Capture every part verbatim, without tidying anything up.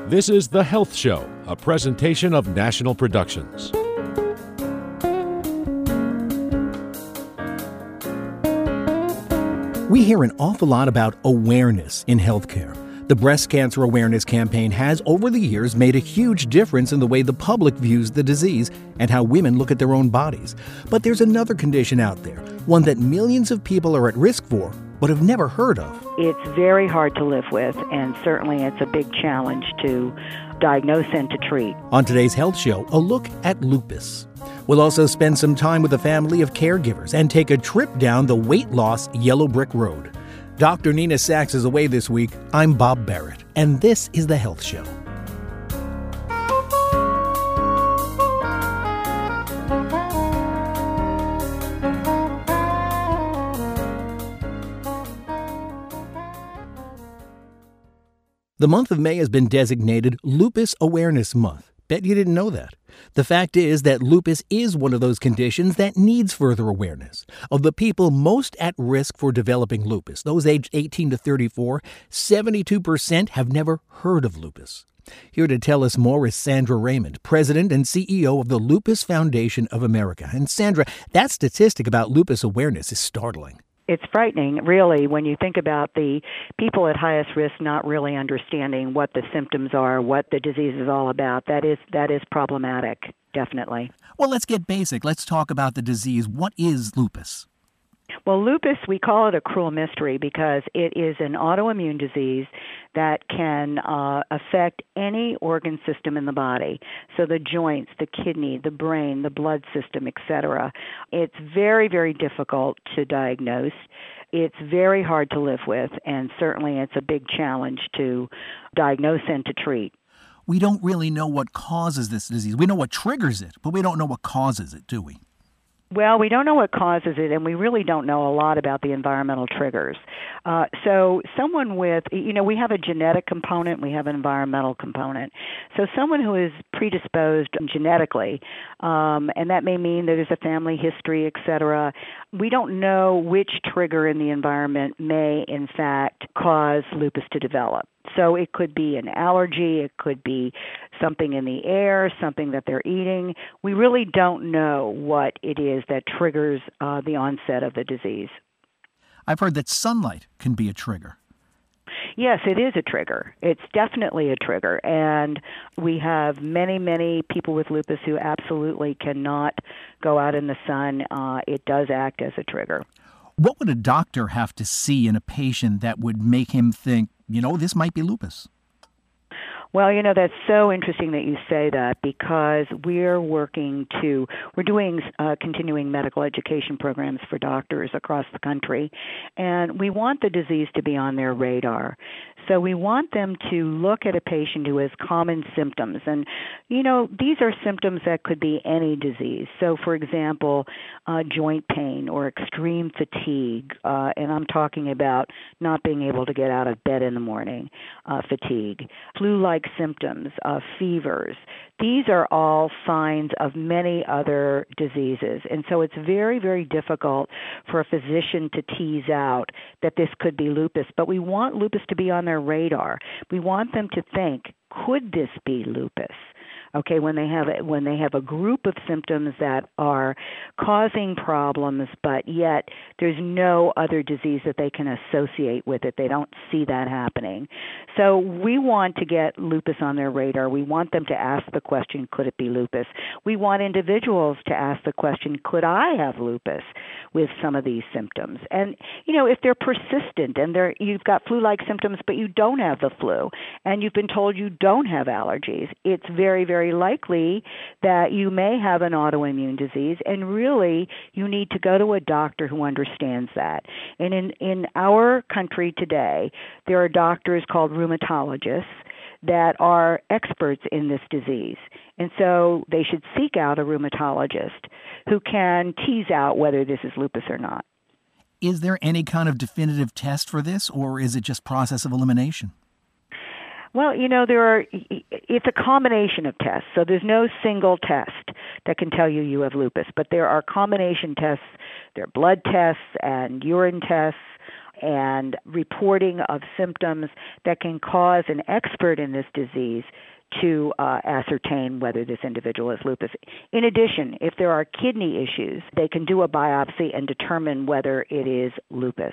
This is The Health Show, a presentation of National Productions. We hear an awful lot about awareness in healthcare. The Breast Cancer Awareness Campaign has, over the years, made a huge difference in the way the public views the disease and how women look at their own bodies. But there's another condition out there, one that millions of people are at risk for, but have never heard of. It's very hard to live with, and certainly it's a big challenge to diagnose and to treat. On today's Health Show, a look at lupus. We'll also spend some time with a family of caregivers and take a trip down the weight loss yellow brick road. Doctor Nina Sachs is away this week. I'm Bob Barrett, and this is The Health Show. The month of May has been designated Lupus Awareness Month. Bet you didn't know that. The fact is that lupus is one of those conditions that needs further awareness. Of the people most at risk for developing lupus, those aged eighteen to thirty-four, seventy-two percent have never heard of lupus. Here to tell us more is Sandra Raymond, President and C E O of the Lupus Foundation of America. And Sandra, that statistic about lupus awareness is startling. It's frightening, really, when you think about the people at highest risk not really understanding what the symptoms are, what the disease is all about. That is that is problematic, definitely. Well, let's get basic. Let's talk about the disease. What is lupus? Well, lupus, we call it a cruel mystery because it is an autoimmune disease that can uh, affect any organ system in the body. So the joints, the kidney, the brain, the blood system, et cetera. It's very, very difficult to diagnose. It's very hard to live with, and certainly it's a big challenge to diagnose and to treat. We don't really know what causes this disease. We know what triggers it, but we don't know what causes it, do we? Well, we don't know what causes it, and we really don't know a lot about the environmental triggers. Uh, so someone with, you know, we have a genetic component, we have an environmental component. So someone who is predisposed genetically, um, and that may mean that there's a family history, et cetera, we don't know which trigger in the environment may, in fact, cause lupus to develop. So it could be an allergy, it could be something in the air, something that they're eating. We really don't know what it is that triggers uh, the onset of the disease. I've heard that sunlight can be a trigger. Yes, it is a trigger. It's definitely a trigger. And we have many, many people with lupus who absolutely cannot go out in the sun. Uh, it does act as a trigger. What would a doctor have to see in a patient that would make him think, you know, this might be lupus? Well, you know, that's so interesting that you say that because we're working to, we're doing uh, continuing medical education programs for doctors across the country, and we want the disease to be on their radar. So we want them to look at a patient who has common symptoms. And, you know, these are symptoms that could be any disease. So, for example, uh, joint pain or extreme fatigue, uh, and I'm talking about not being able to get out of bed in the morning, uh, fatigue, flu-like symptoms, uh, fevers. These are all signs of many other diseases. And so it's very, very difficult for a physician to tease out that this could be lupus. But we want lupus to be on their radar. We want them to think, could this be lupus? Okay, when they have a, when they have a group of symptoms that are causing problems, but yet there's no other disease that they can associate with it. They don't see that happening. So we want to get lupus on their radar. We want them to ask the question, could it be lupus? We want individuals to ask the question, could I have lupus with some of these symptoms? And, you know, if they're persistent and they're, you've got flu-like symptoms, but you don't have the flu, and you've been told you don't have allergies, it's very, very likely that you may have an autoimmune disease, and really you need to go to a doctor who understands that. And in, in our country today, there are doctors called rheumatologists that are experts in this disease. And so they should seek out a rheumatologist who can tease out whether this is lupus or not. Is there any kind of definitive test for this, or is it just process of elimination? Well, you know, there are, it's a combination of tests. So there's no single test that can tell you you have lupus, but there are combination tests. There are blood tests and urine tests and reporting of symptoms that can cause an expert in this disease to uh, ascertain whether this individual is lupus. In addition, if there are kidney issues, they can do a biopsy and determine whether it is lupus.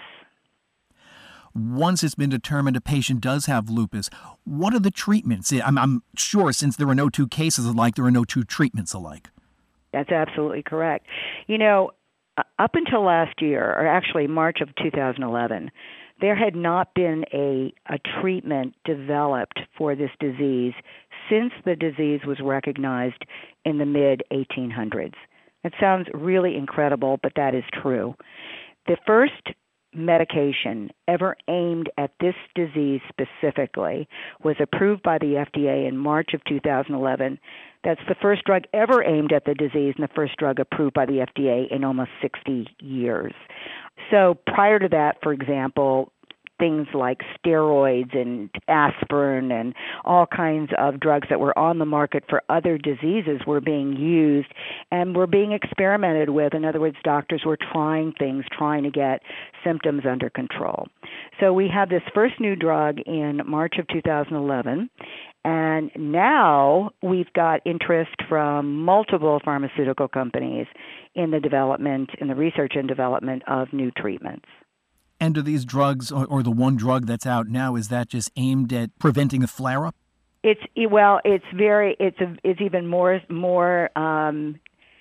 Once it's been determined a patient does have lupus, what are the treatments? I'm, I'm sure since there are no two cases alike, there are no two treatments alike. That's absolutely correct. You know, up until last year, or actually March of two thousand eleven, there had not been a, a treatment developed for this disease since the disease was recognized in the mid eighteen hundreds. It sounds really incredible, but that is true. The first medication ever aimed at this disease specifically was approved by the F D A in March of two thousand eleven. That's the first drug ever aimed at the disease and the first drug approved by the F D A in almost sixty years. So prior to that, for example, things like steroids and aspirin and all kinds of drugs that were on the market for other diseases were being used and were being experimented with. In other words, doctors were trying things, trying to get symptoms under control. So we have this first new drug in March of two thousand eleven, and now we've got interest from multiple pharmaceutical companies in the development, in the research and development of new treatments. And do these drugs, or, or the one drug that's out now, is that just aimed at preventing a flare-up? It's well, it's very, it's a, it's even more more um,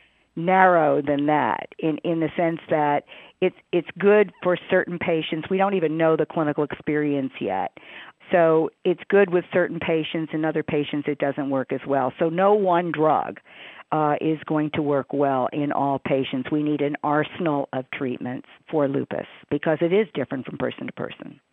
narrow than that. In in the sense that it's it's good for certain patients. We don't even know the clinical experience yet, so it's good with certain patients. In other patients, it doesn't work as well. So no one drug Uh, is going to work well in all patients. We need an arsenal of treatments for lupus because it is different from person to person.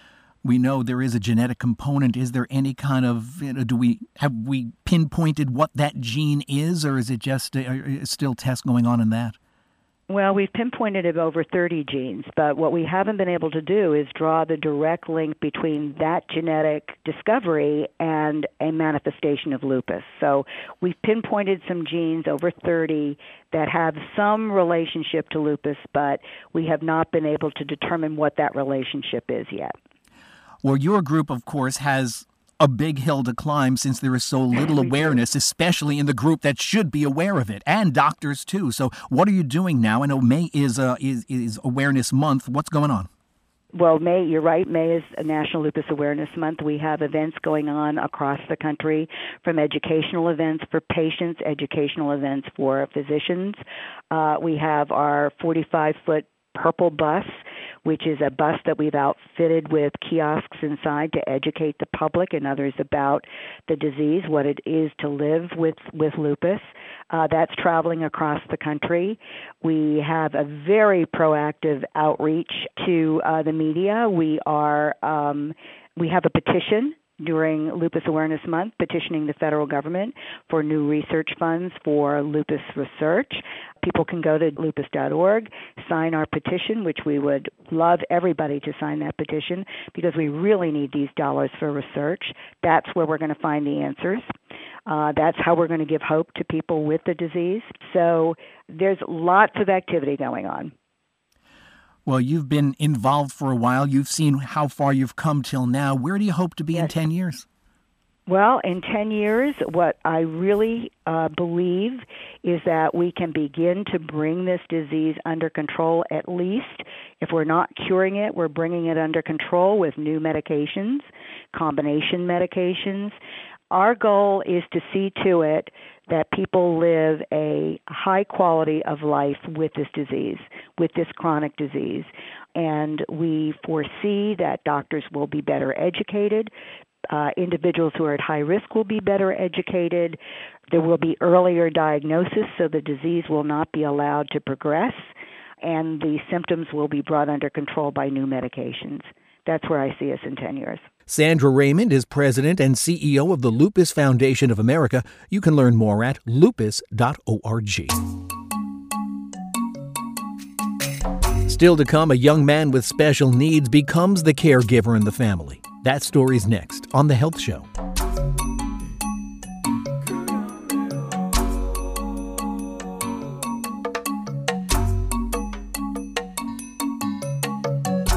We know there is a genetic component. Is there any kind of, you know, do we, have we pinpointed what that gene is, or is it just uh, still tests going on in that? Well, we've pinpointed of over thirty genes, but what we haven't been able to do is draw the direct link between that genetic discovery and a manifestation of lupus. So we've pinpointed some genes, over thirty, that have some relationship to lupus, but we have not been able to determine what that relationship is yet. Well, your group, of course, has a big hill to climb since there is so little awareness, especially in the group that should be aware of it, and doctors too. So what are you doing now? I know May is uh, is is Awareness Month. What's going on? Well, May, you're right. May is a National Lupus Awareness Month. We have events going on across the country, from educational events for patients, educational events for physicians. Uh, we have our forty-five foot Purple Bus, which is a bus that we've outfitted with kiosks inside to educate the public and others about the disease, what it is to live with, with lupus. Uh, that's traveling across the country. We have a very proactive outreach to uh, the media. We are um, we have a petition during Lupus Awareness Month, petitioning the federal government for new research funds for lupus research. People can go to lupus dot org, sign our petition, which we would love everybody to sign that petition because we really need these dollars for research. That's where we're going to find the answers. Uh, that's how we're going to give hope to people with the disease. So there's lots of activity going on. Well, you've been involved for a while. You've seen how far you've come till now. Where do you hope to be yes. in ten years? Well, in ten years, what I really uh, believe is that we can begin to bring this disease under control. At least, if we're not curing it, we're bringing it under control with new medications, combination medications. Our goal is to see to it that people live a high quality of life with this disease, with this chronic disease. And we foresee that doctors will be better educated. Uh, individuals who are at high risk will be better educated. There will be earlier diagnosis, so the disease will not be allowed to progress, and the symptoms will be brought under control by new medications. That's where I see us in ten years. Sandra Raymond is president and C E O of the Lupus Foundation of America. You can learn more at lupus dot org. Still to come, a young man with special needs becomes the caregiver in the family. That story's next on The Health Show.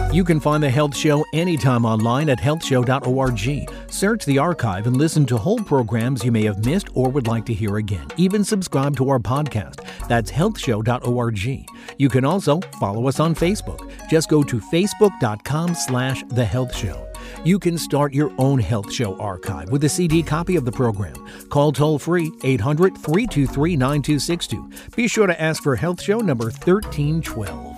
You can find The Health Show anytime online at health show dot org. Search the archive and listen to whole programs you may have missed or would like to hear again. Even subscribe to our podcast. That's health show dot org. You can also follow us on Facebook. Just go to facebook dot com slash The Health Show. You can start your own Health Show archive with a C D copy of the program. Call toll-free eight hundred, three two three, nine two six two. Be sure to ask for Health Show number thirteen twelve.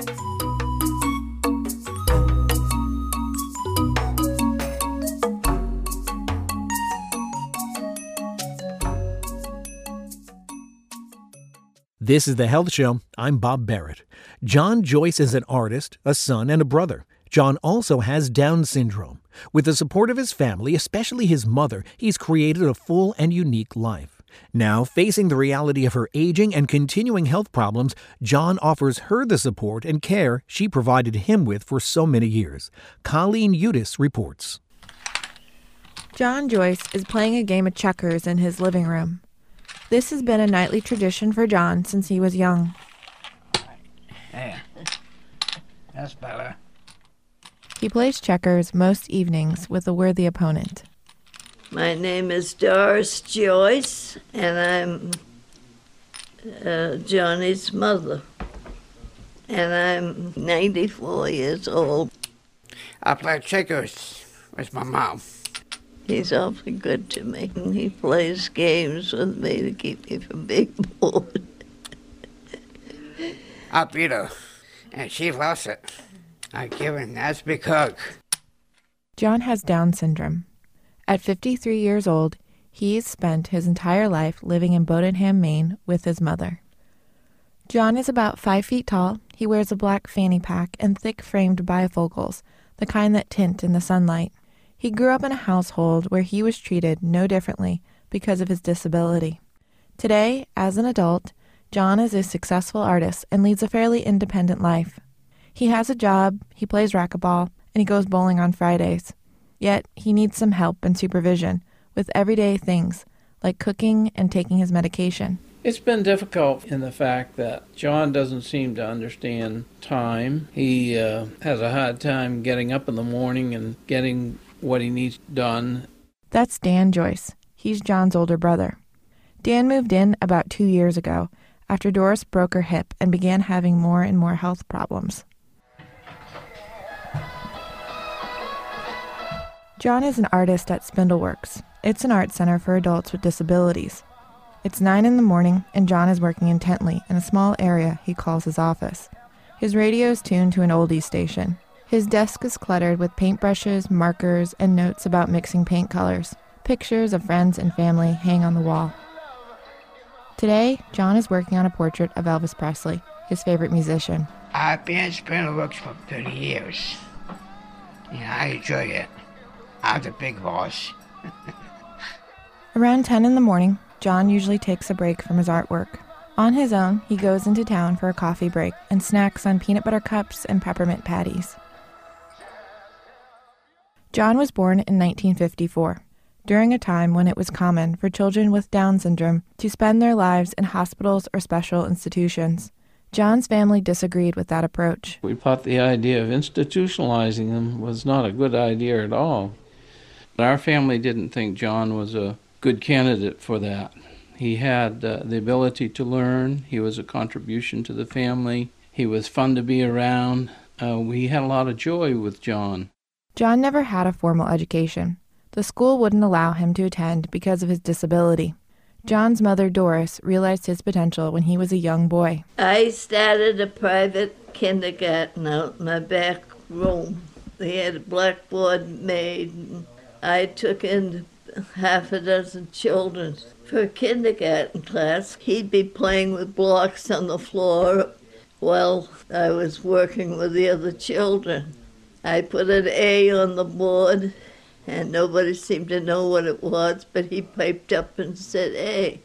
This is The Health Show. I'm Bob Barrett. John Joyce is an artist, a son, and a brother. John also has Down syndrome. With the support of his family, especially his mother, he's created a full and unique life. Now, facing the reality of her aging and continuing health problems, John offers her the support and care she provided him with for so many years. Colleen Udis reports. John Joyce is playing a game of checkers in his living room. This has been a nightly tradition for John since he was young. Yeah, that's better. He plays checkers most evenings with a worthy opponent. My name is Doris Joyce, and I'm uh, Johnny's mother. And I'm ninety-four years old. I play checkers with my mom. He's awfully good to me, and he plays games with me to keep me from being bored. I beat her, and she loves it. I give her a nice big hug. John has Down syndrome. At fifty-three years old, he's spent his entire life living in Bodenham, Maine, with his mother. John is about five feet tall. He wears a black fanny pack and thick-framed bifocals, the kind that tint in the sunlight. He grew up in a household where he was treated no differently because of his disability. Today, as an adult, John is a successful artist and leads a fairly independent life. He has a job, he plays racquetball, and he goes bowling on Fridays. Yet, he needs some help and supervision with everyday things, like cooking and taking his medication. It's been difficult in the fact that John doesn't seem to understand time. He uh, has a hard time getting up in the morning and getting what he needs done. That's Dan Joyce. He's John's older brother. Dan moved in about two years ago after Doris broke her hip and began having more and more health problems. John is an artist at Spindleworks. It's an art center for adults with disabilities. It's nine in the morning, and John is working intently in a small area he calls his office. His radio is tuned to an oldies station. His desk is cluttered with paintbrushes, markers, and notes about mixing paint colors. Pictures of friends and family hang on the wall. Today, John is working on a portrait of Elvis Presley, his favorite musician. I've been at Spindleworks for thirty years. Yeah, I enjoy it. I'm the big boss. Around ten in the morning, John usually takes a break from his artwork. On his own, he goes into town for a coffee break and snacks on peanut butter cups and peppermint patties. John was born in nineteen fifty-four, during a time when it was common for children with Down syndrome to spend their lives in hospitals or special institutions. John's family disagreed with that approach. We thought the idea of institutionalizing them was not a good idea at all. Our family didn't think John was a good candidate for that. He had uh, the ability to learn. He was a contribution to the family. He was fun to be around. Uh, we had a lot of joy with John. John never had a formal education. The school wouldn't allow him to attend because of his disability. John's mother, Doris, realized his potential when he was a young boy. I started a private kindergarten out in my back room. They had a blackboard made, and I took in half a dozen children. For a kindergarten class, he'd be playing with blocks on the floor while I was working with the other children. I put an A on the board, and nobody seemed to know what it was, but he piped up and said A.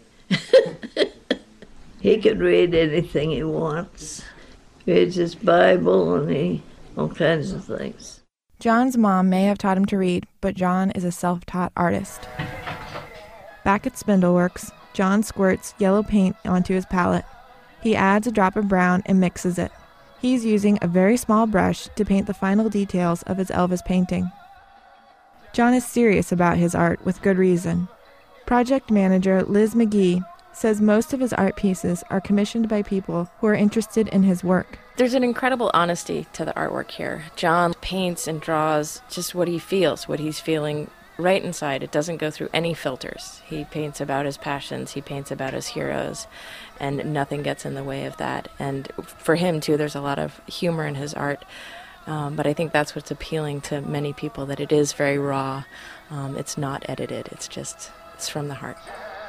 He could read anything he wants. He reads his Bible and he, all kinds of things. John's mom may have taught him to read, but John is a self-taught artist. Back at Spindleworks, John squirts yellow paint onto his palette. He adds a drop of brown and mixes it. He's using a very small brush to paint the final details of his Elvis painting. John is serious about his art with good reason. Project manager Liz McGee says most of his art pieces are commissioned by people who are interested in his work. There's an incredible honesty to the artwork here. John paints and draws just what he feels, what he's feeling right inside. It doesn't go through any filters. He paints about his passions, he paints about his heroes, and nothing gets in the way of that. And for him, too, there's a lot of humor in his art. Um, but I think that's what's appealing to many people, that it is very raw. Um, it's not edited. It's just, it's from the heart.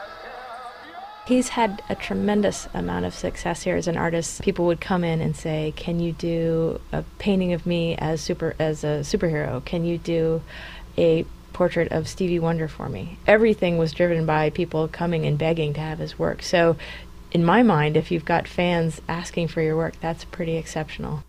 He's had a tremendous amount of success here as an artist. People would come in and say, can you do a painting of me as super as a superhero? Can you do a portrait of Stevie Wonder for me? Everything was driven by people coming and begging to have his work. So in my mind, if you've got fans asking for your work, that's pretty exceptional.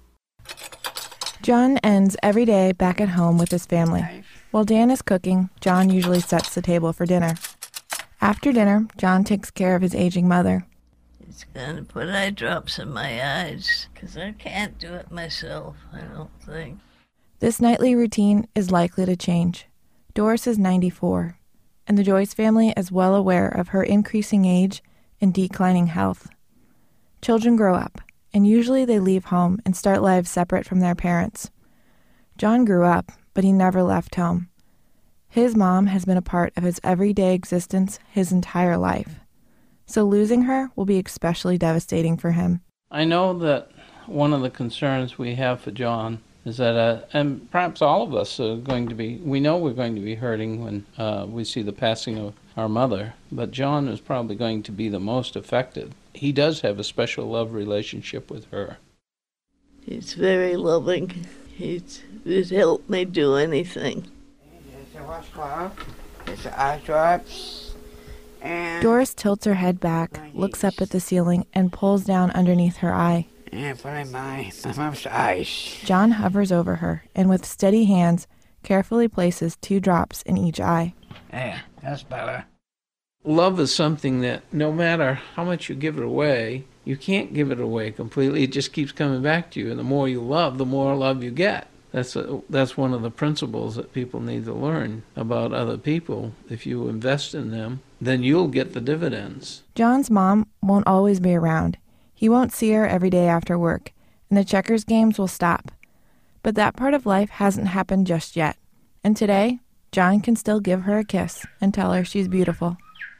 John ends every day back at home with his family. While Dan is cooking, John usually sets the table for dinner. After dinner, John takes care of his aging mother. It's going to put eye drops in my eyes, because I can't do it myself, I don't think. This nightly routine is likely to change. Doris is ninety-four, and the Joyce family is well aware of her increasing age and declining health. Children grow up, and usually they leave home and start lives separate from their parents. John grew up, but he never left home. His mom has been a part of his everyday existence his entire life, so losing her will be especially devastating for him. I know that one of the concerns we have for John is that, uh, and perhaps all of us are going to be, we know we're going to be hurting when uh, we see the passing of our mother, but John is probably going to be the most affected. He does have a special love relationship with her. He's very loving. He's, he's helped me do anything. There's a washcloth, there's the eye drops, and... Doris tilts her head back, looks up at the ceiling, and pulls down underneath her eye. And put in my, my mom's eyes. John hovers over her, and with steady hands, carefully places two drops in each eye. Yeah, that's better. Love is something that no matter how much you give it away, you can't give it away completely. It just keeps coming back to you. And the more you love, the more love you get. That's a, that's one of the principles that people need to learn about other people. If you invest in them, then you'll get the dividends. John's mom won't always be around. He won't see her every day after work, and the checkers games will stop. But that part of life hasn't happened just yet. And today, John can still give her a kiss and tell her she's beautiful.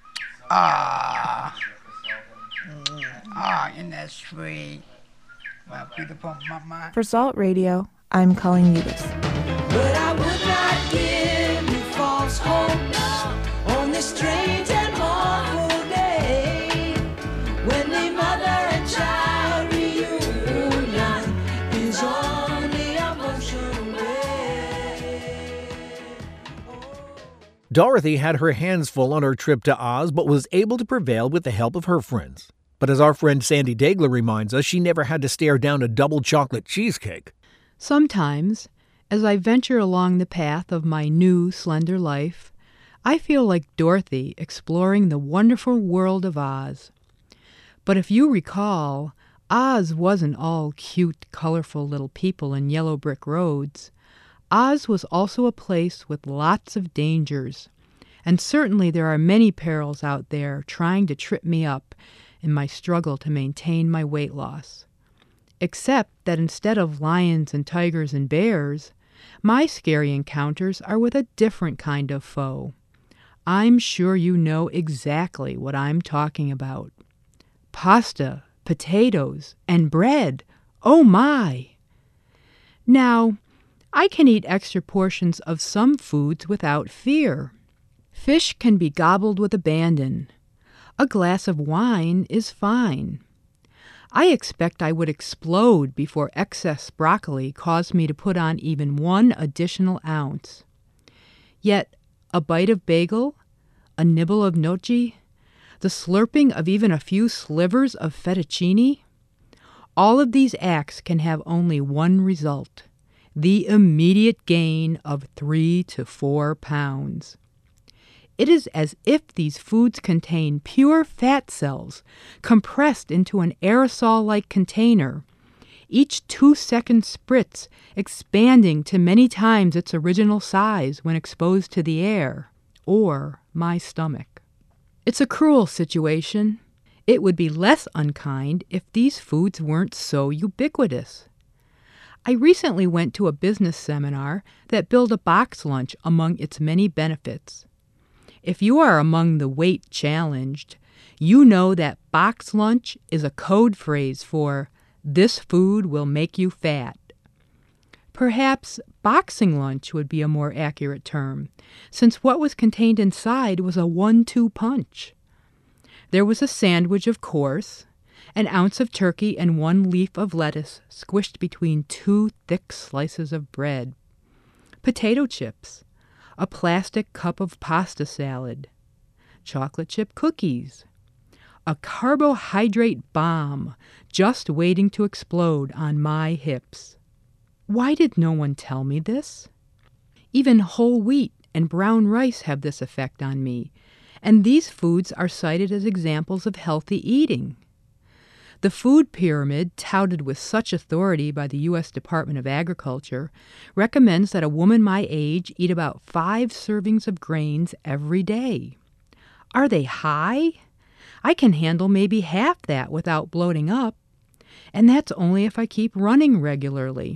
Ah, ah, isn't that sweet? My beautiful mama. For Salt Radio, I'm Colleen Ubis. But I would not give you false hope on this strange and awful day when the mother and child reunion is on the emotional way. Dorothy had her hands full on her trip to Oz, but was able to prevail with the help of her friends. But as our friend Sandy Daigle reminds us, she never had to stare down a double chocolate cheesecake. Sometimes, as I venture along the path of my new, slender life, I feel like Dorothy exploring the wonderful world of Oz. But if you recall, Oz wasn't all cute, colorful little people and yellow brick roads. Oz was also a place with lots of dangers, and certainly there are many perils out there trying to trip me up in my struggle to maintain my weight loss. Except that instead of lions and tigers and bears, my scary encounters are with a different kind of foe. I'm sure you know exactly what I'm talking about. Pasta, potatoes, and bread. Oh my! Now, I can eat extra portions of some foods without fear. Fish can be gobbled with abandon. A glass of wine is fine. I expect I would explode before excess broccoli caused me to put on even one additional ounce. Yet, a bite of bagel, a nibble of gnocchi, the slurping of even a few slivers of fettuccine, all of these acts can have only one result: the immediate gain of three to four pounds. It is as if these foods contain pure fat cells compressed into an aerosol-like container, each two-second spritz expanding to many times its original size when exposed to the air, or my stomach. It's a cruel situation. It would be less unkind if these foods weren't so ubiquitous. I recently went to a business seminar that billed a box lunch among its many benefits. If you are among the weight challenged, you know that box lunch is a code phrase for "this food will make you fat." Perhaps boxing lunch would be a more accurate term, since what was contained inside was a one two punch. There was a sandwich, of course, an ounce of turkey and one leaf of lettuce squished between two thick slices of bread, potato chips, a plastic cup of pasta salad, chocolate chip cookies, a carbohydrate bomb just waiting to explode on my hips. Why did no one tell me this? Even whole wheat and brown rice have this effect on me, and these foods are cited as examples of healthy eating. The food pyramid, touted with such authority by the U S Department of Agriculture, recommends that a woman my age eat about five servings of grains every day. Are they high? I can handle maybe half that without bloating up, and that's only if I keep running regularly.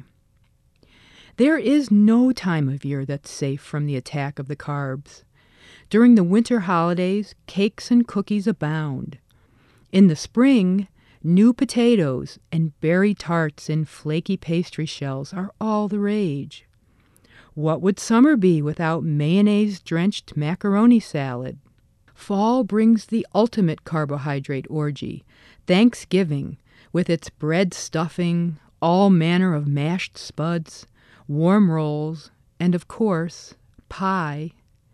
There is no time of year that's safe from the attack of the carbs. During the winter holidays, cakes and cookies abound. In the spring, new potatoes and berry tarts in flaky pastry shells are all the rage. What would summer be without mayonnaise-drenched macaroni salad? Fall brings the ultimate carbohydrate orgy, Thanksgiving, with its bread stuffing, all manner of mashed spuds, warm rolls, and, of course, pie.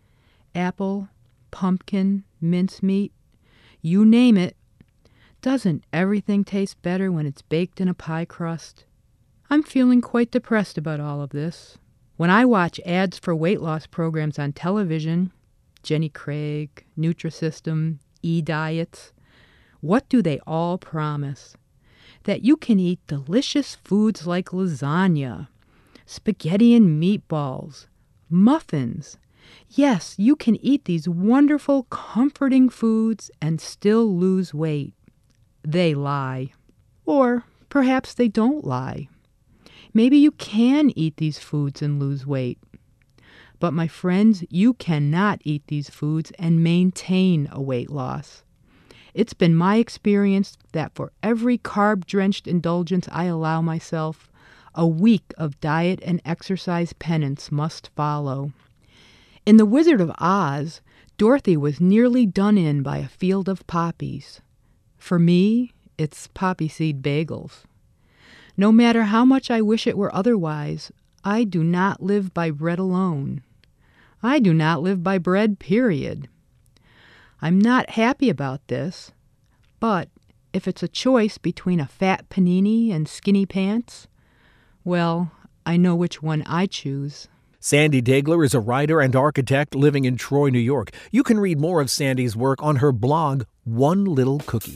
Apple, pumpkin, mincemeat, you name it. Doesn't everything taste better when it's baked in a pie crust? I'm feeling quite depressed about all of this. When I watch ads for weight loss programs on television, Jenny Craig, Nutrisystem, E-Diets, what do they all promise? That you can eat delicious foods like lasagna, spaghetti and meatballs, muffins. Yes, you can eat these wonderful, comforting foods and still lose weight. They lie. Or perhaps they don't lie. Maybe you can eat these foods and lose weight. But my friends, you cannot eat these foods and maintain a weight loss. It's been my experience that for every carb-drenched indulgence I allow myself, a week of diet and exercise penance must follow. In The Wizard of Oz, Dorothy was nearly done in by a field of poppies. For me, it's poppy seed bagels. No matter how much I wish it were otherwise, I do not live by bread alone. I do not live by bread, period. I'm not happy about this, but if it's a choice between a fat panini and skinny pants, well, I know which one I choose. Sandy Degler is a writer and architect living in Troy, New York. You can read more of Sandy's work on her blog, One Little Cookie.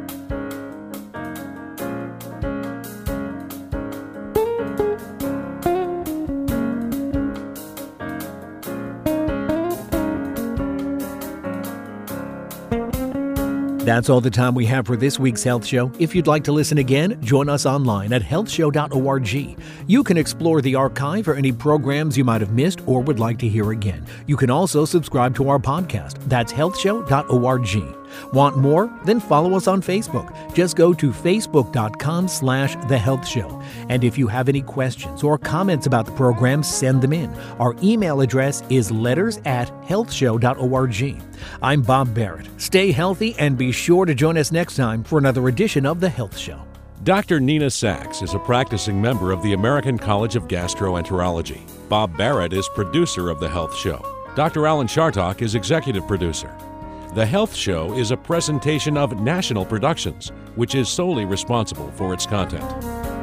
That's all the time we have for this week's Health Show. If you'd like to listen again, join us online at health show dot org. You can explore the archive for any programs you might have missed or would like to hear again. You can also subscribe to our podcast. That's health show dot org. Want more? Then follow us on Facebook. Just go to facebook dot com slash the health show. And if you have any questions or comments about the program, send them in. Our email address is letters at health show dot org. I'm Bob Barrett. Stay healthy and be sure to join us next time for another edition of The Health Show. Doctor Nina Sachs is a practicing member of the American College of Gastroenterology. Bob Barrett is producer of The Health Show. Doctor Alan Chartock is executive producer. The Health Show is a presentation of National Productions, which is solely responsible for its content.